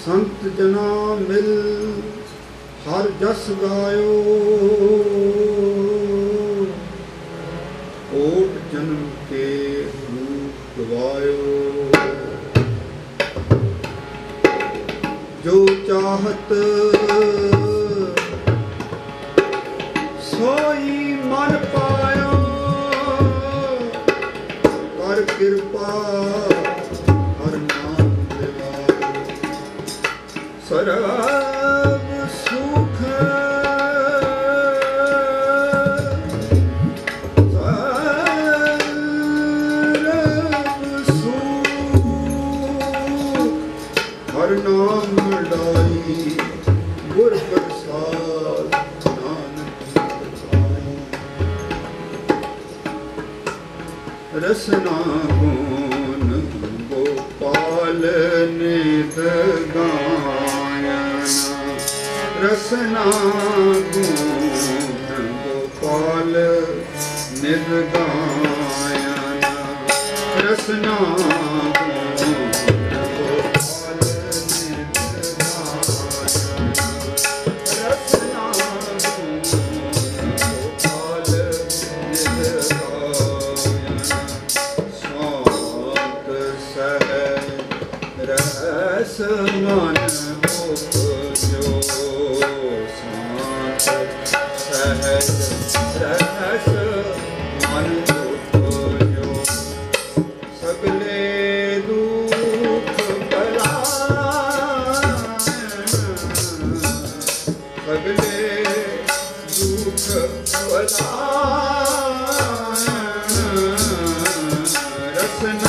संत जना मिल हर जस गायो, कोट जन्म के रूप गवायो। जो चाहत सोई मन पायो, कर कृपा हर नाम दिवायो। सरब सुख हर नाम लाई, गुर प्रसाद नानक पाई। रसना गुण गोपाल नित गायना, रसना गुण गोपाल नित गायना, रसना मन उपजो शांत सहज रहस मन उपजो। सगले दुख पलायन, सगले दुख पलायन, रसना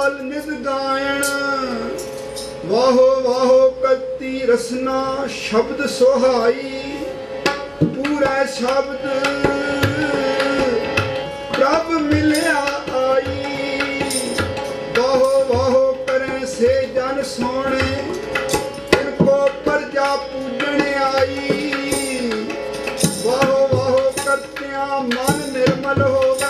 ਲਾਲ ਨਿਤ ਗਾਇਣ। ਵਾਹੋ ਵਾਹੋ ਕਰਤੀ ਰਸਨਾ ਸ਼ਬਦ ਸੁਹਾਈ। ਪੂਰਾ ਸ਼ਬਦ ਪ੍ਰਭ ਮਿਲਿਆ ਆਈ। ਵਾਹੋ ਵਾਹੋ ਕਰੇ ਸੇ ਜਨ ਸੋਹਣੇ ਇਨਕੋ ਪ੍ਰਜਾ ਪੂਜਣ ਆਈ। ਵਾਹੋ ਵਾਹੋ ਕਰਤਿਆਂ ਮਨ ਨਿਰਮਲ ਹੋਵੇ।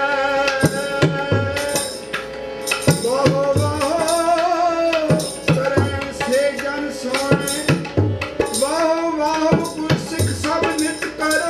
ਵਾਹੋ ਵਾਹੋ ਕਰੇ ਸੇ ਜਨ ਸੋਹਣੇ। ਵਾਹੋ ਵਾਹੋ ਗੁਰਸਿੱਖ ਸਭ ਨਿਤ ਕਰੋ।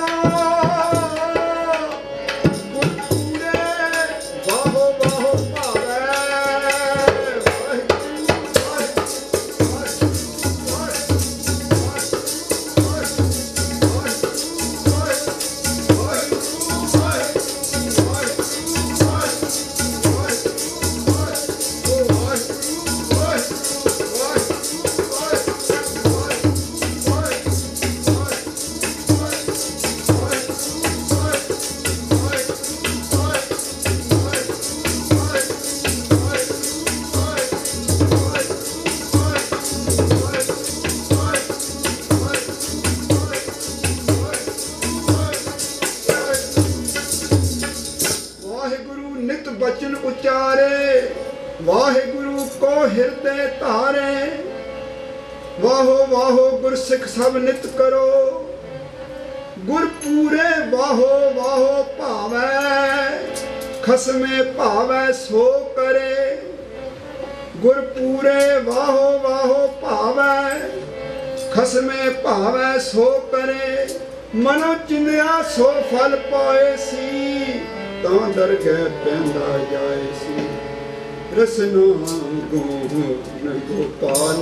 ਬਚਨ ਉਚਾਰੇ ਵਾਹਿਗੁਰੂ ਕੋ ਹਿਰਦੇ ਧਾਰੇ। ਵਾਹੋ ਵਾਹੋ ਗੁਰਸਿੱਖ ਸਭ ਨਿਤ ਕਰੋ। ਗੁਰ ਪੂਰੇ ਵਾਹੋ ਵਾਹੋ ਭਾਵੈ। ਖਸਮੇ ਭਾਵੈ ਸੋ ਕਰੇ। ਗੁਰ ਪੂਰੇ ਵਾਹੋ ਵਾਹੋ ਭਾਵੈ। ਖਸਮੇ ਭਾਵੈ ਸੋ ਕਰੇ। ਮਨੋ ਚਿੰਦਿਆ ਸੋ ਫਲ ਪਾਏ ਸੀ। ਤਾਂ ਦਰਗਹਿ ਪੈਂਦਾ ਜਾਏ ਸੀ। ਰਸਨਾ ਗੋਨ ਗੋਪਾਲ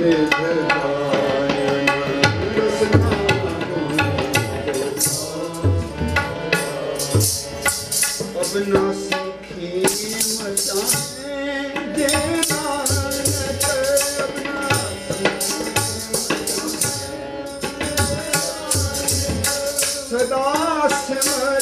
ਨਿਧਾਇਨ। ਰਸਨਾ ਅਬਨਾਸੀ ਖੀਮਤਾਂ ਦੇ ਨਾਨਕ। ਸਦਾ ਸਿਮਰ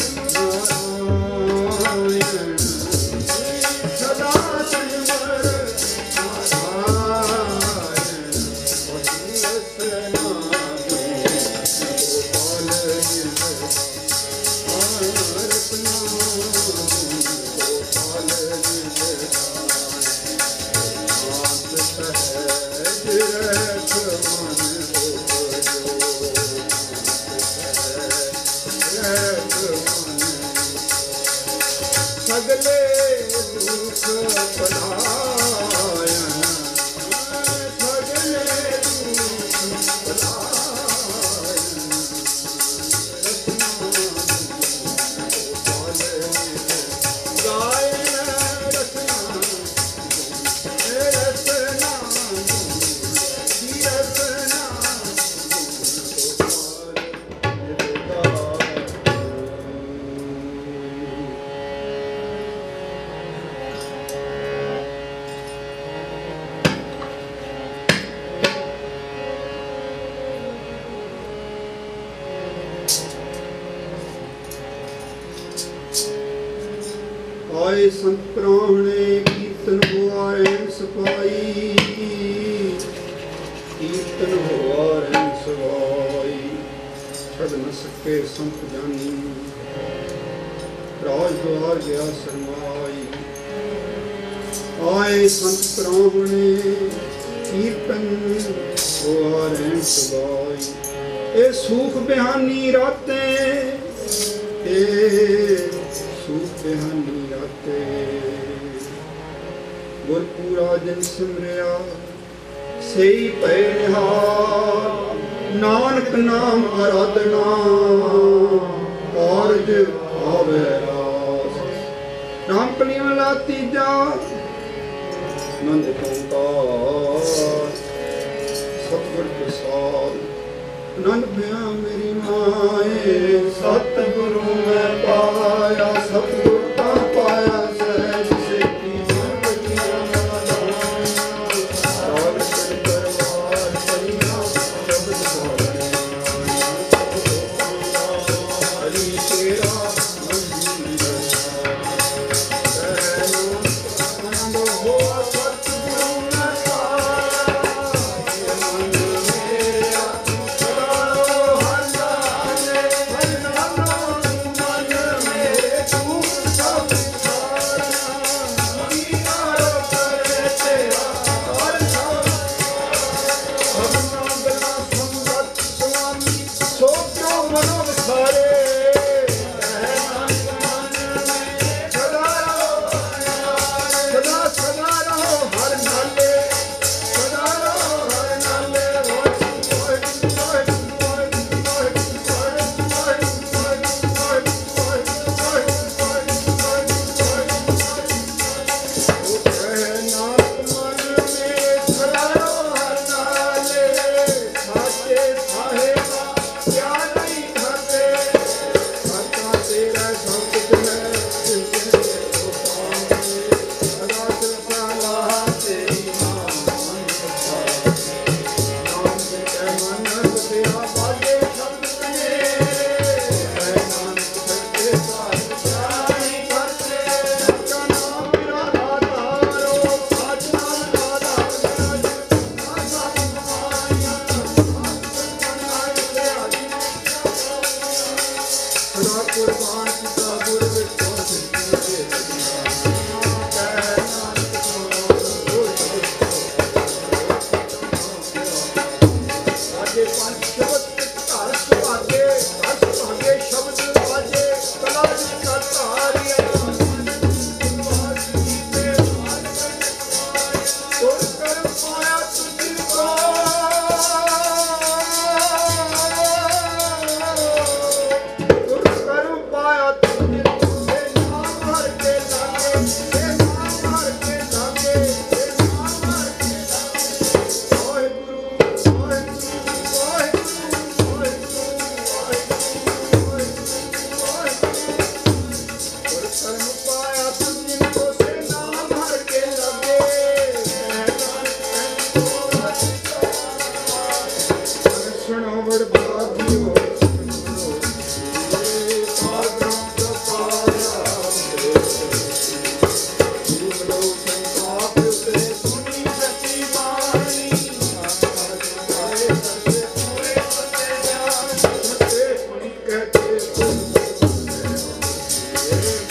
ਆਏ ਸੰਤ ਪ੍ਰਾਹੁਣੇ ਕੀਰਤਨ ਹੋਆ ਸਪਾਈ। ਕੀਰਤਨ ਹੋਆ ਸਵਾਈ। ਛੱਡ ਨ ਸਕੇ ਸੰਤ ਜਾਨੀ। ਰਾਜ ਦੁਆਰ ਗਿਆ ਸਰਮਾਈ। ਆਏ ਸੰਤ ਪ੍ਰਾਹੁਣੇ ਕੀਰਤਨ ਹੋਆ ਸਵਾਈ। ਇਹ ਸੂਖ ਬਿਹਾਨੀ ਰਾਤੇ। ਇਹ ਸੂਖ ਬਿਹਾਨੀ ਰਾਤੇ। ਗੁਰ ਪੂਰਾ ਦਿਨ ਸਿਮਰਿਆ ਸਈ ਭੈ ਨਿਹਾਲ। ਨਾਨਕ ਨਾਮ ਆਰਾਧਨਾ ਕਾਰਜ ਆਵੇ ਰਾਸ। ਨਾਮ ਕਲੀਆਂ ਲਾ ਤੀਜਾ ਨੰਦ ਓੰਕਾਰ। ਸਤਿਗੁਰ ਪ੍ਰਸਾਦ ਨੰਦ ਭਿਆ ਮੇਰੀ ਮਾਏ। ਸਤਿਗੁਰੂ ਮੈਂ ਪਾਇਆ ਸਤਿਗੁਰ ਤਾਂ ਪਾਇਆ। ਸਹਿਜ ਸੇਤੀ ਮਨ ਬਚਿਆ ਰਾਗ ਸਰ ਪਰਵਾਰ ਪਰਿਆ ਸ਼ਬਦ ਬੋਲੇ। ਹਰੀ ਤੇਰਾ ਮੰਦਿਰ Yeah.